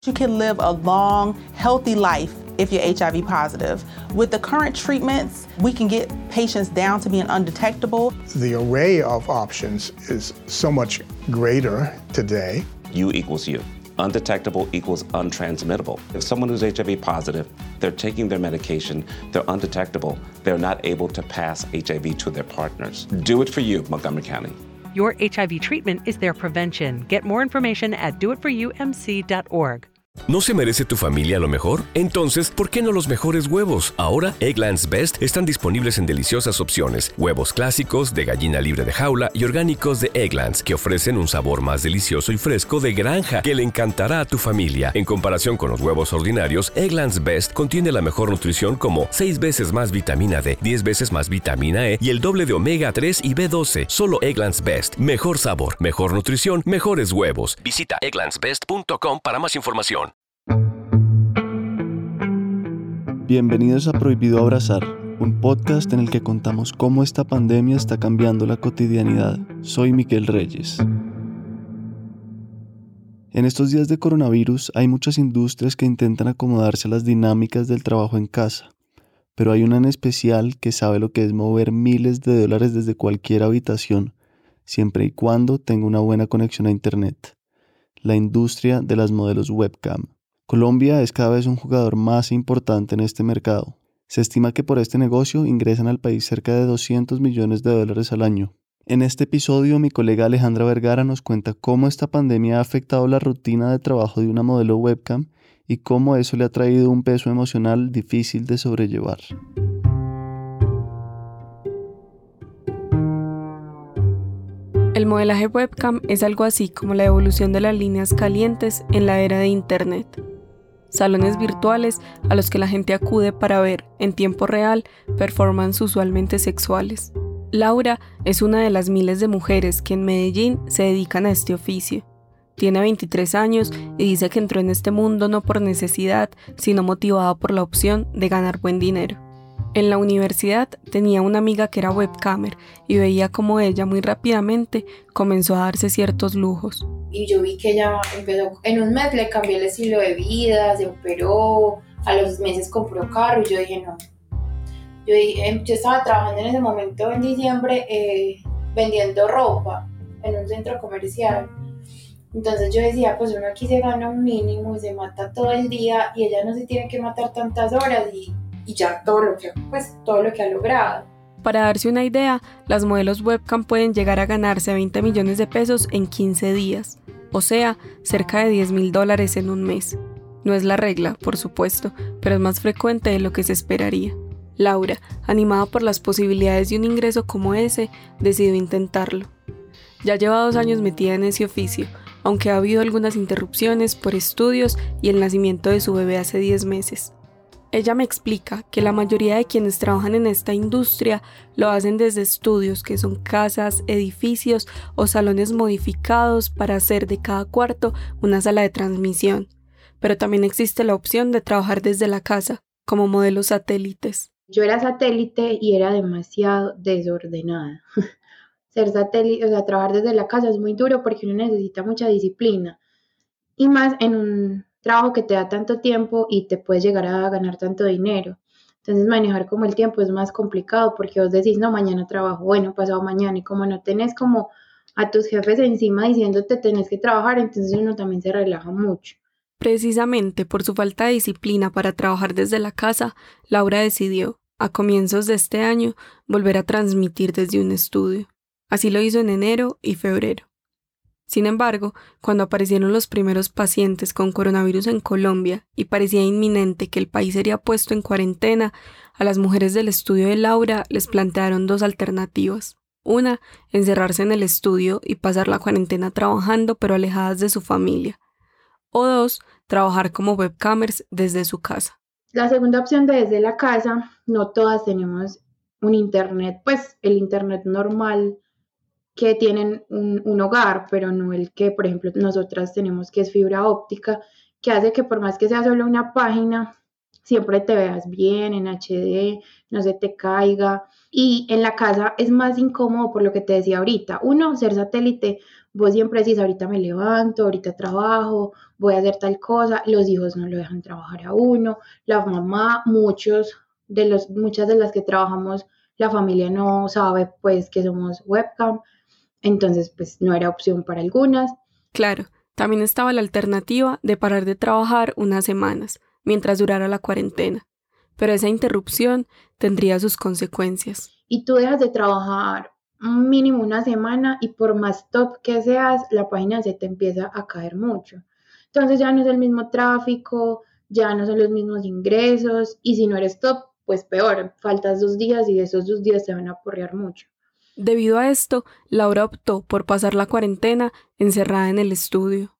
You can live a long, healthy life if you're HIV positive. With the current treatments, we can get patients down to being undetectable. The array of options is so much greater today. U equals U. Undetectable equals untransmittable. If someone who's HIV positive, they're taking their medication, they're undetectable, they're not able to pass HIV to their partners. Do it for you, Montgomery County. Your HIV treatment is their prevention. Get more information at doitforyoumc.org. ¿No se merece tu familia lo mejor? Entonces, ¿por qué no los mejores huevos? Ahora, Eggland's Best están disponibles en deliciosas opciones. Huevos clásicos, de gallina libre de jaula y orgánicos de Eggland's, que ofrecen un sabor más delicioso y fresco de granja que le encantará a tu familia. En comparación con los huevos ordinarios, Eggland's Best contiene la mejor nutrición como 6 veces más vitamina D, 10 veces más vitamina E y el doble de omega 3 y B12. Solo Eggland's Best. Mejor sabor, mejor nutrición, mejores huevos. Visita egglandsbest.com para más información. Bienvenidos a Prohibido Abrazar, un podcast en el que contamos cómo esta pandemia está cambiando la cotidianidad. Soy Miguel Reyes. En estos días de coronavirus hay muchas industrias que intentan acomodarse a las dinámicas del trabajo en casa, pero hay una en especial que sabe lo que es mover miles de dólares desde cualquier habitación, siempre y cuando tenga una buena conexión a internet: la industria de las modelos webcam. Colombia es cada vez un jugador más importante en este mercado. Se estima que por este negocio ingresan al país cerca de $200 millones al año. En este episodio, mi colega Alejandra Vergara nos cuenta cómo esta pandemia ha afectado la rutina de trabajo de una modelo webcam y cómo eso le ha traído un peso emocional difícil de sobrellevar. El modelaje webcam es algo así como la evolución de las líneas calientes en la era de Internet. Salones virtuales a los que la gente acude para ver, en tiempo real, performances usualmente sexuales. Laura es una de las miles de mujeres que en Medellín se dedican a este oficio. Tiene 23 años y dice que entró en este mundo no por necesidad, sino motivada por la opción de ganar buen dinero. En la universidad tenía una amiga que era webcamer y veía como ella muy rápidamente comenzó a darse ciertos lujos. Y yo vi que ella empezó, en un mes le cambió el estilo de vida, se operó, a los meses compró carro y yo dije no. Yo estaba trabajando en ese momento en diciembre vendiendo ropa en un centro comercial. Entonces yo decía, pues uno aquí se gana un mínimo y se mata todo el día y ella no se tiene que matar tantas horas y ya todo lo que ha logrado. Para darse una idea, las modelos webcam pueden llegar a ganarse 20 millones de pesos en 15 días, o sea, cerca de $10,000 en un mes. No es la regla, por supuesto, pero es más frecuente de lo que se esperaría. Laura, animada por las posibilidades de un ingreso como ese, decidió intentarlo. Ya lleva 2 años metida en ese oficio, aunque ha habido algunas interrupciones por estudios y el nacimiento de su bebé hace 10 meses. Ella me explica que la mayoría de quienes trabajan en esta industria lo hacen desde estudios, que son casas, edificios o salones modificados para hacer de cada cuarto una sala de transmisión. Pero también existe la opción de trabajar desde la casa, como modelos satélites. Yo era satélite y era demasiado desordenada. Ser satélite, trabajar desde la casa es muy duro porque uno necesita mucha disciplina. Y más en un trabajo que te da tanto tiempo y te puedes llegar a ganar tanto dinero. Entonces manejar como el tiempo es más complicado porque vos decís, no, mañana trabajo, bueno, pasado mañana, y como no tenés como a tus jefes encima diciéndote tenés que trabajar, entonces uno también se relaja mucho. Precisamente por su falta de disciplina para trabajar desde la casa, Laura decidió, a comienzos de este año, volver a transmitir desde un estudio. Así lo hizo en enero y febrero. Sin embargo, cuando aparecieron los primeros pacientes con coronavirus en Colombia y parecía inminente que el país sería puesto en cuarentena, a las mujeres del estudio de Laura les plantearon 2 alternativas. Una, encerrarse en el estudio y pasar la cuarentena trabajando pero alejadas de su familia. O 2, trabajar como webcamers desde su casa. La segunda opción de desde la casa, no todas tenemos un internet, pues el internet normal que tienen un hogar, pero no el que, por ejemplo, nosotras tenemos, que es fibra óptica, que hace que por más que sea solo una página, siempre te veas bien en HD, no se te caiga. Y en la casa es más incómodo por lo que te decía ahorita. Uno, ser satélite, vos siempre decís, ahorita me levanto, ahorita trabajo, voy a hacer tal cosa. Los hijos no lo dejan trabajar a uno. La mamá, muchas de las que trabajamos, la familia no sabe pues que somos webcam. Entonces pues no era opción para algunas. Claro, también estaba la alternativa de parar de trabajar unas semanas, mientras durara la cuarentena. Pero esa interrupción tendría sus consecuencias. Y tú dejas de trabajar mínimo una semana y por más top que seas, la página se te empieza a caer mucho. Entonces ya no es el mismo tráfico, ya no son los mismos ingresos y si no eres top, pues peor, faltas 2 días y de esos 2 días te van a porrear mucho. Debido a esto, Laura optó por pasar la cuarentena encerrada en el estudio.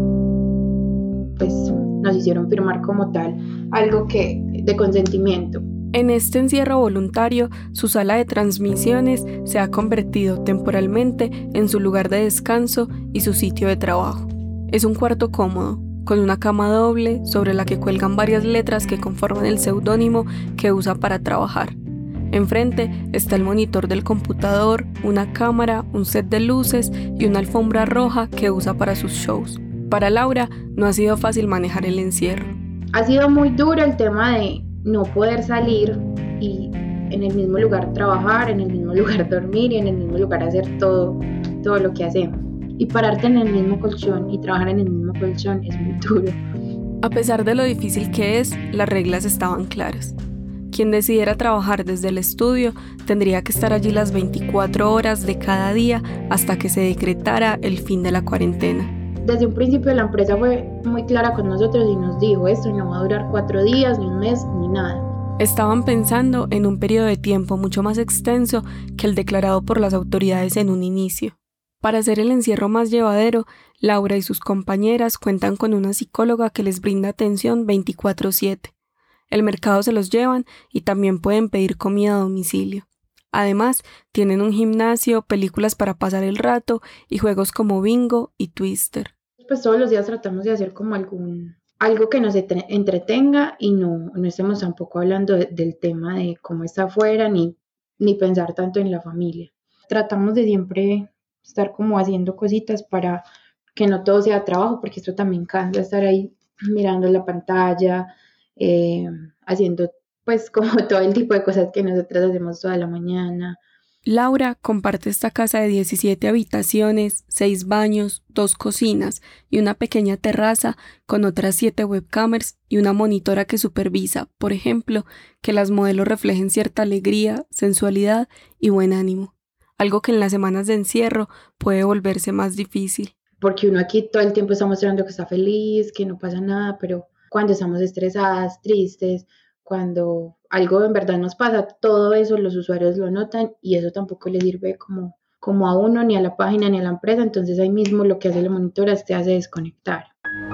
Pues nos hicieron firmar como tal algo de consentimiento. En este encierro voluntario, su sala de transmisiones se ha convertido temporalmente en su lugar de descanso y su sitio de trabajo. Es un cuarto cómodo, con una cama doble sobre la que cuelgan varias letras que conforman el seudónimo que usa para trabajar. Enfrente está el monitor del computador, una cámara, un set de luces y una alfombra roja que usa para sus shows. Para Laura no ha sido fácil manejar el encierro. Ha sido muy duro el tema de no poder salir y en el mismo lugar trabajar, en el mismo lugar dormir y en el mismo lugar hacer todo lo que hacemos. Y pararte en el mismo colchón y trabajar en el mismo colchón es muy duro. A pesar de lo difícil que es, las reglas estaban claras. Quien decidiera trabajar desde el estudio tendría que estar allí las 24 horas de cada día hasta que se decretara el fin de la cuarentena. Desde un principio la empresa fue muy clara con nosotros y nos dijo, esto no va a durar 4 días, ni un mes, ni nada. Estaban pensando en un periodo de tiempo mucho más extenso que el declarado por las autoridades en un inicio. Para hacer el encierro más llevadero, Laura y sus compañeras cuentan con una psicóloga que les brinda atención 24/7. El mercado se los llevan y también pueden pedir comida a domicilio. Además, tienen un gimnasio, películas para pasar el rato y juegos como bingo y twister. Pues todos los días tratamos de hacer como algo que nos entretenga y no estemos tampoco hablando del tema de cómo está afuera ni pensar tanto en la familia. Tratamos de siempre estar como haciendo cositas para que no todo sea trabajo, porque esto también cansa estar ahí mirando la pantalla, haciendo pues como todo el tipo de cosas que nosotras hacemos toda la mañana. Laura comparte esta casa de 17 habitaciones, 6 baños, 2 cocinas y una pequeña terraza con otras 7 webcamers y una monitora que supervisa, por ejemplo, que las modelos reflejen cierta alegría, sensualidad y buen ánimo, algo que en las semanas de encierro puede volverse más difícil. Porque uno aquí todo el tiempo está mostrando que está feliz, que no pasa nada, pero cuando estamos estresadas, tristes, cuando algo en verdad nos pasa, todo eso los usuarios lo notan y eso tampoco les sirve como a uno, ni a la página, ni a la empresa. Entonces ahí mismo lo que hace la monitora es te hace desconectar.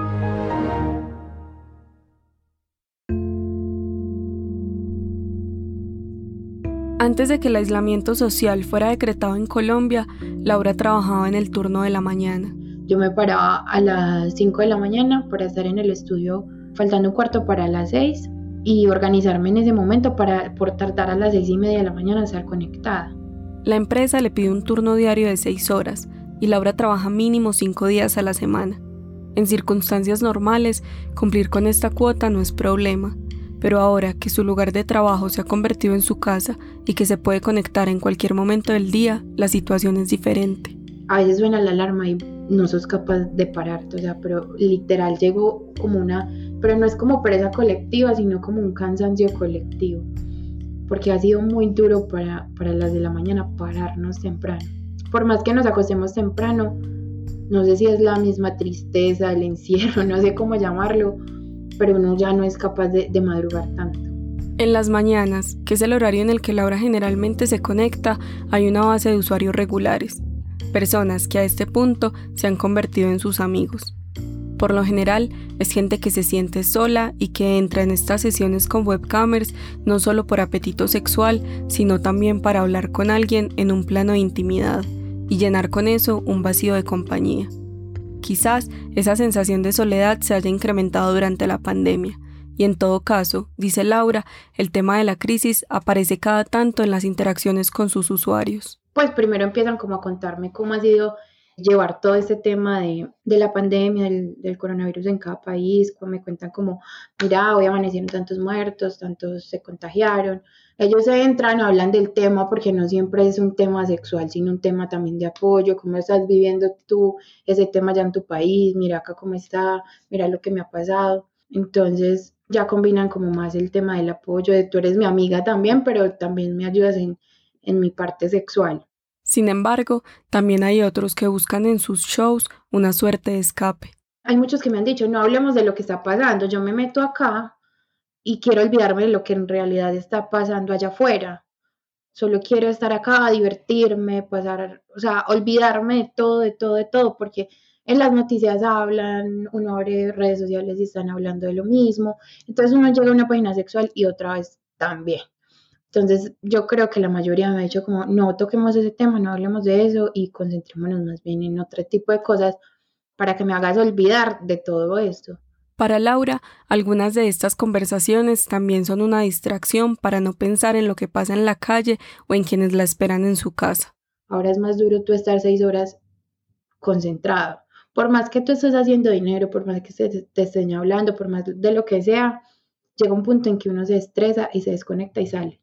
Antes de que el aislamiento social fuera decretado en Colombia, Laura trabajaba en el turno de la mañana. Yo me paraba a las 5 de la mañana para estar en el estudio, faltando un cuarto para las 6 y organizarme en ese momento por tardar a las 6:30 de la mañana a estar conectada. La empresa le pide un turno diario de 6 horas y Laura trabaja mínimo 5 días a la semana. En circunstancias normales, cumplir con esta cuota no es problema, pero ahora que su lugar de trabajo se ha convertido en su casa y que se puede conectar en cualquier momento del día, la situación es diferente. A veces suena la alarma y no sos capaz de pararte, o sea, pero literal llegó como pero no es como pereza colectiva, sino como un cansancio colectivo, porque ha sido muy duro para las de la mañana pararnos temprano. Por más que nos acostemos temprano, no sé si es la misma tristeza, el encierro, no sé cómo llamarlo, pero uno ya no es capaz de madrugar tanto. En las mañanas, que es el horario en el que Laura generalmente se conecta, hay una base de usuarios regulares. Personas que a este punto se han convertido en sus amigos. Por lo general, es gente que se siente sola y que entra en estas sesiones con webcamers no solo por apetito sexual, sino también para hablar con alguien en un plano de intimidad y llenar con eso un vacío de compañía. Quizás esa sensación de soledad se haya incrementado durante la pandemia Y en todo caso, dice Laura, el tema de la crisis aparece cada tanto en las interacciones con sus usuarios. Pues primero empiezan como a contarme cómo ha sido llevar todo este tema de la pandemia, del coronavirus en cada país. Me cuentan como, mira, hoy amanecieron tantos muertos, tantos se contagiaron. Ellos entran, hablan del tema porque no siempre es un tema sexual, sino un tema también de apoyo. ¿Cómo estás viviendo tú ese tema ya en tu país? Mira acá cómo está, mira lo que me ha pasado. Entonces ya combinan como más el tema del apoyo, de tú eres mi amiga también, pero también me ayudas en mi parte sexual. Sin embargo, también hay otros que buscan en sus shows una suerte de escape. Hay muchos que me han dicho, no hablemos de lo que está pasando, yo me meto acá y quiero olvidarme de lo que en realidad está pasando allá afuera. Solo quiero estar acá, divertirme, olvidarme de todo, porque en las noticias hablan, uno abre redes sociales y están hablando de lo mismo. Entonces uno llega a una página sexual y otra vez también. Entonces yo creo que la mayoría me ha dicho como, no toquemos ese tema, no hablemos de eso y concentrémonos más bien en otro tipo de cosas para que me hagas olvidar de todo esto. Para Laura, algunas de estas conversaciones también son una distracción para no pensar en lo que pasa en la calle o en quienes la esperan en su casa. Ahora es más duro tú estar 6 horas concentrado. Por más que tú estés haciendo dinero, por más que te estén hablando, por más de lo que sea, llega un punto en que uno se estresa y se desconecta y sale.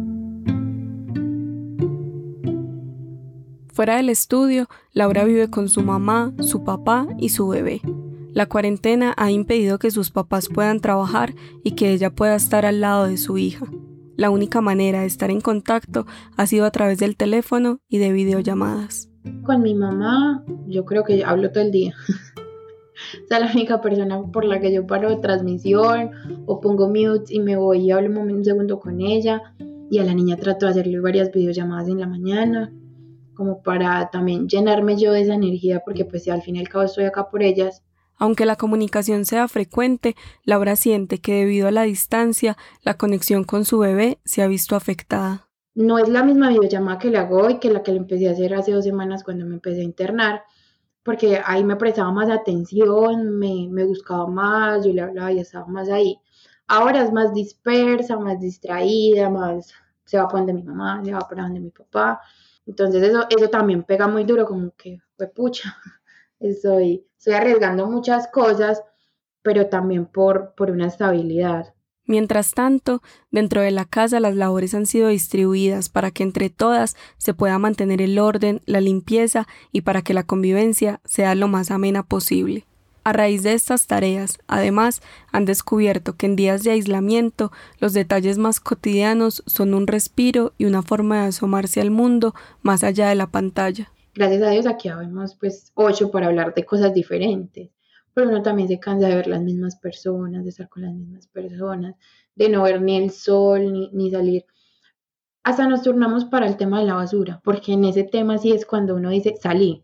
Fuera del estudio, Laura vive con su mamá, su papá y su bebé. La cuarentena ha impedido que sus papás puedan trabajar y que ella pueda estar al lado de su hija. La única manera de estar en contacto ha sido a través del teléfono y de videollamadas. Con mi mamá, yo creo que hablo todo el día. O sea, la única persona por la que yo paro transmisión o pongo mute y me voy y hablo un segundo con ella. Y a la niña trato de hacerle varias videollamadas en la mañana, como para también llenarme yo de esa energía, porque pues si al fin y al cabo estoy acá por ellas. Aunque la comunicación sea frecuente, Laura siente que debido a la distancia, la conexión con su bebé se ha visto afectada. No es la misma videollamada que le hago hoy que la que le empecé a hacer hace 2 semanas cuando me empecé a internar, porque ahí me prestaba más atención, me buscaba más, yo le hablaba y estaba más ahí. Ahora es más dispersa, más distraída, más se va para donde mi mamá, se va para donde mi papá. Entonces eso también pega muy duro, como que, pucha, estoy arriesgando muchas cosas, pero también por una estabilidad. Mientras tanto, dentro de la casa las labores han sido distribuidas para que entre todas se pueda mantener el orden, la limpieza y para que la convivencia sea lo más amena posible. A raíz de estas tareas, además, han descubierto que en días de aislamiento los detalles más cotidianos son un respiro y una forma de asomarse al mundo más allá de la pantalla. Gracias a Dios aquí habemos 8 para hablar de cosas diferentes, pero uno también se cansa de ver las mismas personas, de estar con las mismas personas, de no ver ni el sol, ni salir. Hasta nos turnamos para el tema de la basura, porque en ese tema sí es cuando uno dice, salí,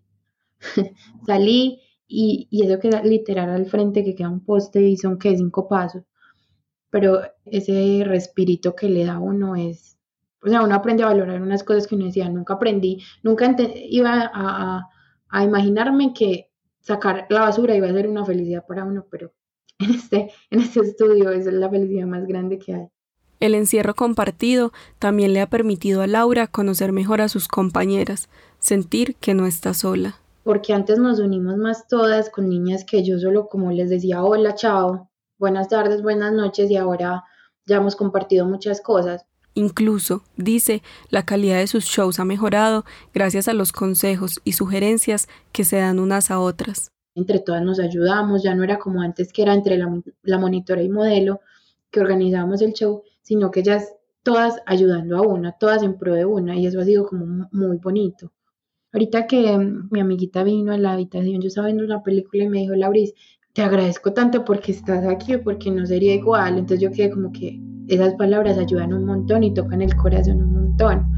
salí, y eso queda literal al frente, que queda un poste y son 5 pasos, pero ese respirito que le da a uno es, uno aprende a valorar unas cosas que uno decía, nunca iba a imaginarme que sacar la basura iba a ser una felicidad para uno, pero en este estudio esa es la felicidad más grande que hay. El encierro compartido también le ha permitido a Laura conocer mejor a sus compañeras, sentir que no está sola. Porque antes nos unimos más todas con niñas que yo solo como les decía hola, chao, buenas tardes, buenas noches, y ahora ya hemos compartido muchas cosas. Incluso, dice, la calidad de sus shows ha mejorado gracias a los consejos y sugerencias que se dan unas a otras. Entre todas nos ayudamos, ya no era como antes que era entre la monitora y modelo que organizábamos el show, sino que ellas todas ayudando a una, todas en pro de una, y eso ha sido como muy bonito. Ahorita que mi amiguita vino a la habitación, yo estaba viendo una película y me dijo, Lauris, te agradezco tanto porque estás aquí, porque no sería igual. Entonces yo quedé como que esas palabras ayudan un montón y tocan el corazón un montón.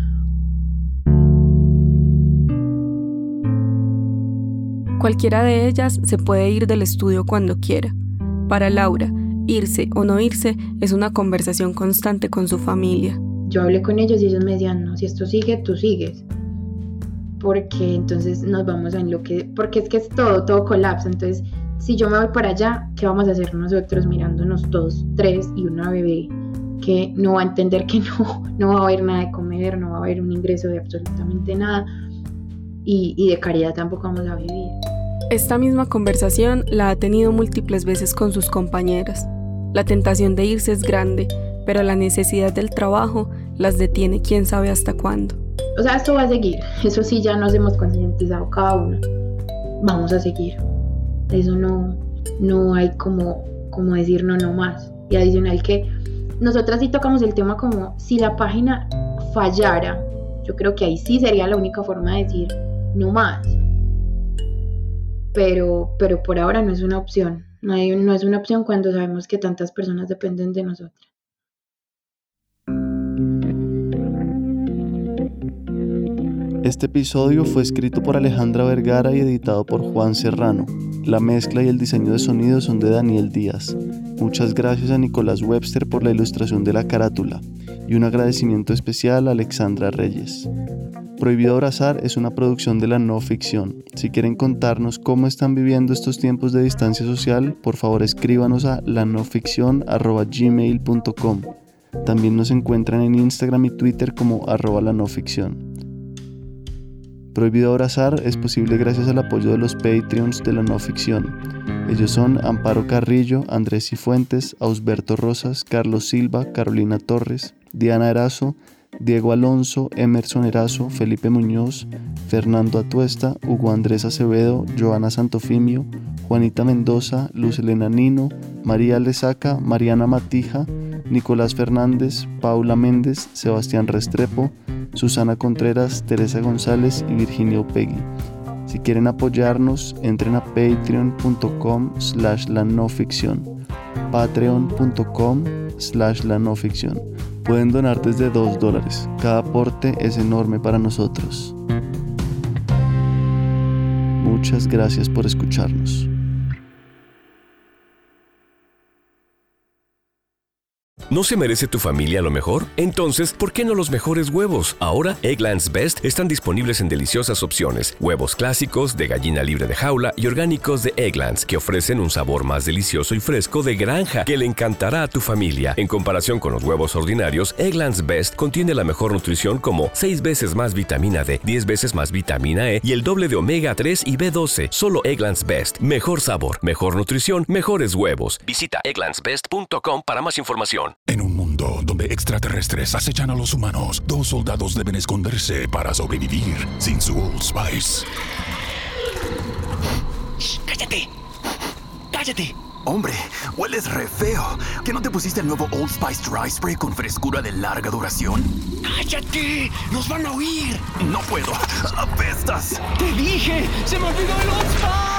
Cualquiera de ellas se puede ir del estudio cuando quiera. Para Laura, irse o no irse es una conversación constante con su familia. Yo hablé con ellos y ellos me decían, no, si esto sigue, tú sigues. Porque entonces nos vamos a enloquecer, porque es que es todo colapsa. Entonces si yo me voy para allá, ¿qué vamos a hacer nosotros mirándonos todos tres y una bebé que no va a entender que no va a haber nada de comer, no va a haber un ingreso de absolutamente nada y de caridad tampoco vamos a vivir? Esta misma conversación la ha tenido múltiples veces con sus compañeras. La tentación de irse es grande, pero la necesidad del trabajo las detiene quién sabe hasta cuándo. O sea, esto va a seguir, eso sí ya nos hemos concientizado cada uno. Vamos a seguir. Eso no hay como decir no más. Y adicional que nosotras sí tocamos el tema como si la página fallara, yo creo que ahí sí sería la única forma de decir no más. Pero por ahora no es una opción. No es una opción cuando sabemos que tantas personas dependen de nosotras. Este episodio fue escrito por Alejandra Vergara y editado por Juan Serrano. La mezcla y el diseño de sonido son de Daniel Díaz. Muchas gracias a Nicolás Webster por la ilustración de la carátula y un agradecimiento especial a Alexandra Reyes. Prohibido Abrazar es una producción de La No Ficción. Si quieren contarnos cómo están viviendo estos tiempos de distancia social, por favor escríbanos a lanoficcion@gmail.com. También nos encuentran en Instagram y Twitter como @lanoficcion. Prohibido Abrazar es posible gracias al apoyo de los Patreons de La No Ficción. Ellos son Amparo Carrillo, Andrés Cifuentes, Ausberto Rosas, Carlos Silva, Carolina Torres, Diana Erazo, Diego Alonso, Emerson Erazo, Felipe Muñoz, Fernando Atuesta, Hugo Andrés Acevedo, Joana Santofimio, Juanita Mendoza, Luz Elena Nino, María Lezaca, Mariana Matija, Nicolás Fernández, Paula Méndez, Sebastián Restrepo, Susana Contreras, Teresa González y Virginia Upegui. Si quieren apoyarnos, entren a patreon.com/lanoficción, patreon.com/lanoficción. Pueden donar desde $2. Cada aporte es enorme para nosotros. Muchas gracias por escucharnos. ¿No se merece tu familia lo mejor? Entonces, ¿por qué no los mejores huevos? Ahora, Eggland's Best están disponibles en deliciosas opciones. Huevos clásicos, de gallina libre de jaula y orgánicos de Eggland's, que ofrecen un sabor más delicioso y fresco de granja que le encantará a tu familia. En comparación con los huevos ordinarios, Eggland's Best contiene la mejor nutrición como 6 veces más vitamina D, 10 veces más vitamina E y el doble de omega 3 y B12. Solo Eggland's Best. Mejor sabor, mejor nutrición, mejores huevos. Visita egglandsbest.com para más información. En un mundo donde extraterrestres acechan a los humanos, 2 soldados deben esconderse para sobrevivir sin su Old Spice. ¡Shh! ¡Cállate! ¡Cállate! Hombre, hueles re feo. ¿Que no te pusiste el nuevo Old Spice Dry Spray con frescura de larga duración? ¡Cállate! ¡Nos van a oír! No puedo. ¡Apestas! ¡Te dije! ¡Se me olvidó el Old Spice!